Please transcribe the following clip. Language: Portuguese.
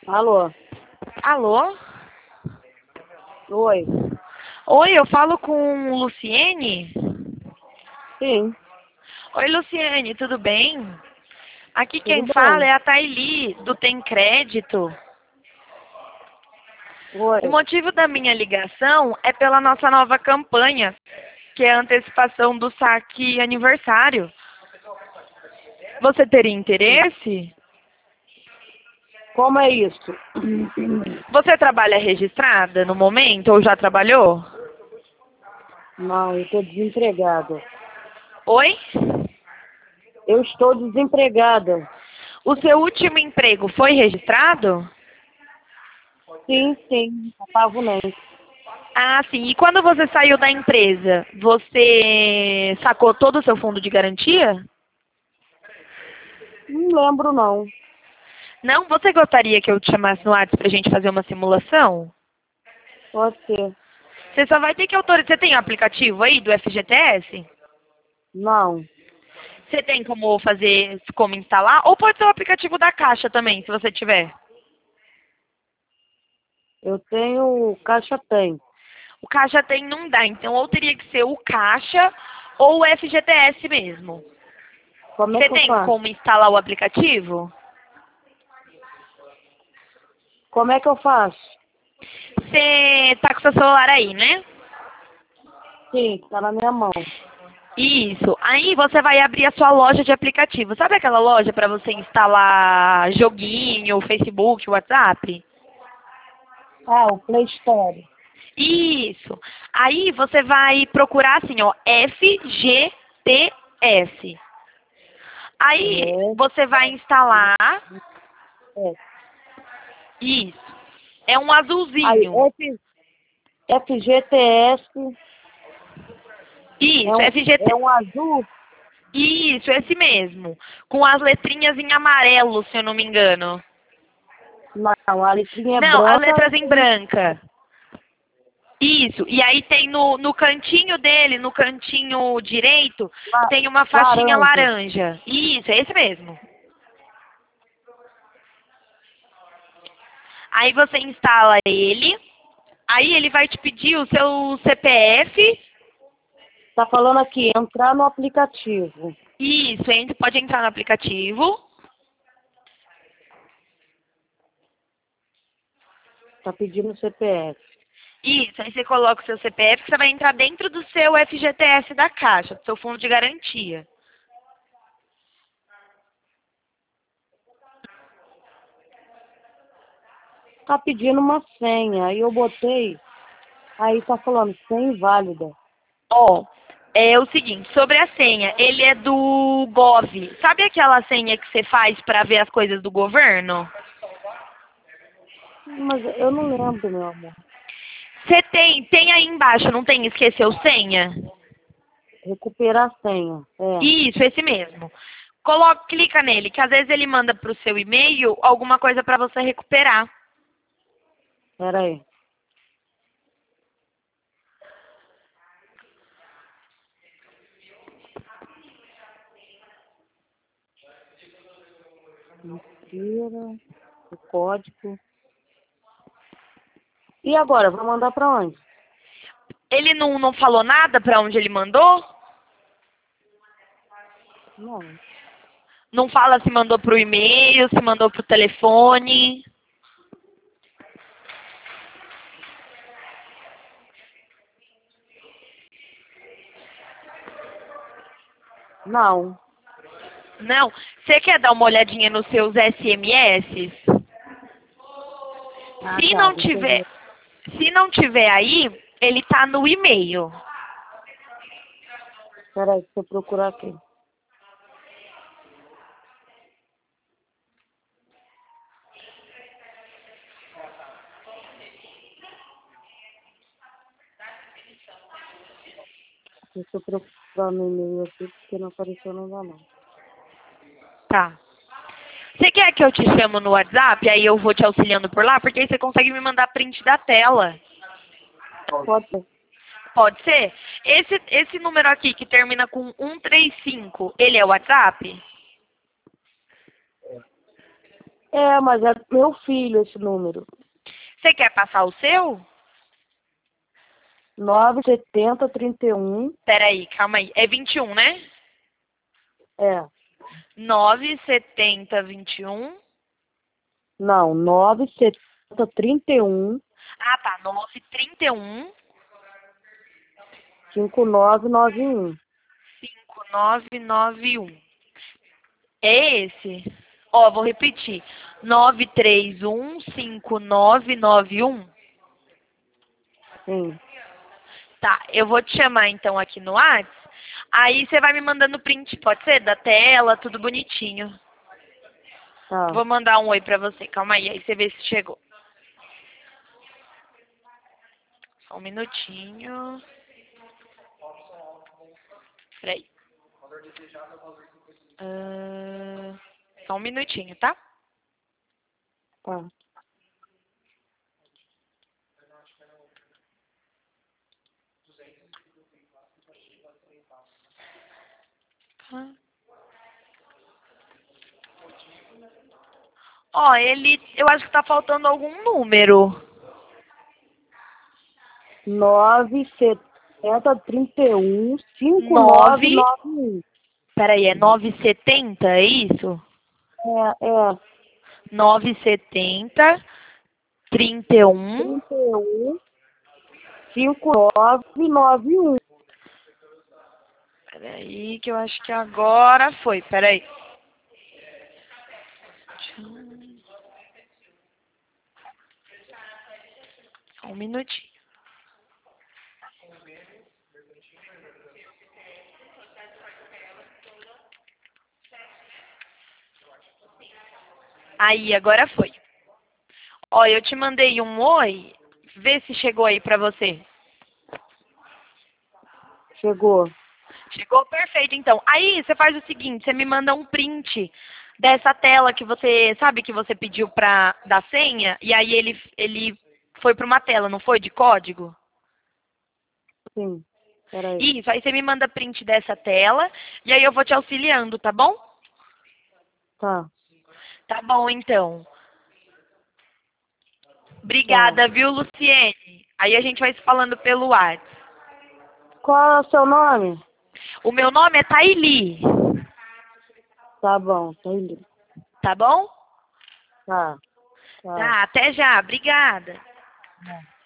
Alô? Alô? Oi? Oi, eu falo com Luciene? Sim, Oi, Luciene, tudo bem? Aqui tudo quem fala bem. é a Taili, do Tem Crédito. O Oi? motivo da minha ligação é pela nossa nova campanha, que é a antecipação do saque aniversário. Você teria interesse? Como é isso? Você trabalha registrada no momento ou já trabalhou? Não, eu estou desempregada. Oi? Eu estou desempregada. O seu último emprego foi registrado? Sim, pagamento. Ah, sim. E quando você saiu da empresa, você sacou todo o seu fundo de garantia? Não lembro, não. Não? Você gostaria que eu te chamasse no WhatsApp pra gente fazer uma simulação? Pode ser. Você só vai ter que autorizar. Você tem o aplicativo aí do FGTS? Não, Você tem como fazer, como instalar? Ou pode ser o aplicativo da Caixa também, se você tiver. eu tenho... Caixa tem. O Caixa tem, não dá. Então, ou teria que ser o Caixa ou o FGTS mesmo. Como é Você que eu tem faço? como instalar o aplicativo? Como é que eu faço? Você tá com seu celular aí, né? Sim, tá na minha mão. Isso. Aí você vai abrir a sua loja de aplicativo. Sabe aquela loja para você instalar joguinho, Facebook, WhatsApp? Ah, o Play Store. Isso. Aí você vai procurar assim, ó, FGTS. Aí você vai instalar. É. Isso. É um Aí, azulzinho. FGTS Isso, é FGT. um azul? Isso, esse mesmo. Com as letrinhas em amarelo, se eu não me engano. Não, a letrinha é Não, as branca letras e em tem... branca. Isso, e aí tem no cantinho dele, no cantinho direito, tem uma faixinha Laranja. laranja. Isso, é esse mesmo. Aí você instala ele, aí ele vai te pedir o seu CPF. Tá falando aqui, entrar no aplicativo. Isso, pode entrar no aplicativo. Tá pedindo o CPF. Isso, aí você coloca o seu CPF, que você vai entrar dentro do seu FGTS da Caixa, do seu fundo de garantia. Tá pedindo uma senha. Aí eu botei, aí tá falando senha inválida. Ó, é o seguinte, sobre a senha, ele é do Gov. Sabe aquela senha que você faz para ver as coisas do governo? Mas eu não lembro, meu amor. Você tem aí embaixo, não tem esqueceu senha? Recuperar a senha. É, Isso, esse mesmo. Clica nele, que às vezes ele manda para o seu e-mail alguma coisa para você recuperar. pera aí. Insira o código. E agora, vou mandar pra onde? Ele não falou nada para onde ele mandou? Não. Não fala se mandou para o e-mail, se mandou para o telefone. Não. Não. Você quer dar uma olhadinha nos seus SMS? Ah, Se tá. não Deixa eu tiver, ver. se não tiver aí, ele tá no e-mail. Pera aí, deixa eu procurar aqui. Deixa eu procurar no e-mail aqui, porque não apareceu nada não. Tá. Você quer que eu te chamo no WhatsApp? Aí eu vou te auxiliando por lá, porque aí você consegue me mandar print da tela. Pode ser. Pode ser? Esse número aqui que termina com 135, ele é o WhatsApp? É, mas é meu filho esse número. Você quer passar o seu? 97031. Peraí, calma aí. É 21, né? É. 97021. Não, 97031 Ah, tá. 931 5991. 5991. É esse? Ó, vou repetir. 9315991. Sim, Tá, eu vou te chamar então aqui no Whats. Aí você vai me mandando print, pode ser? Da tela, tudo bonitinho. tá. Vou mandar um oi pra você. Calma aí você vê se chegou. Só um minutinho. Peraí. Só um minutinho, tá? Tá. Ó, eu acho que tá faltando algum número. 97031 9, 5991. peraí, é 970, é isso? É. 970 31. 31 5991. Peraí, que eu acho que agora foi. Peraí. Só um minutinho. Aí, agora foi. Ó, eu te mandei um oi. Vê se chegou aí pra você. Chegou. Chegou perfeito, então. Aí, você faz o seguinte, você me manda um print dessa tela que você, sabe que você pediu da senha, e aí ele foi para uma tela, não foi? De código? Sim. Peraí. Isso, aí você me manda print dessa tela, e aí eu vou te auxiliando, tá bom? Tá. Tá bom, então. Tchau. Obrigada, viu, Luciene? Aí a gente vai se falando pelo WhatsApp. Qual é o seu nome? O meu nome é Taili, Tá bom, tá indo. tá bom? Tá. Tchau. Tá, até já. Obrigada. Tá.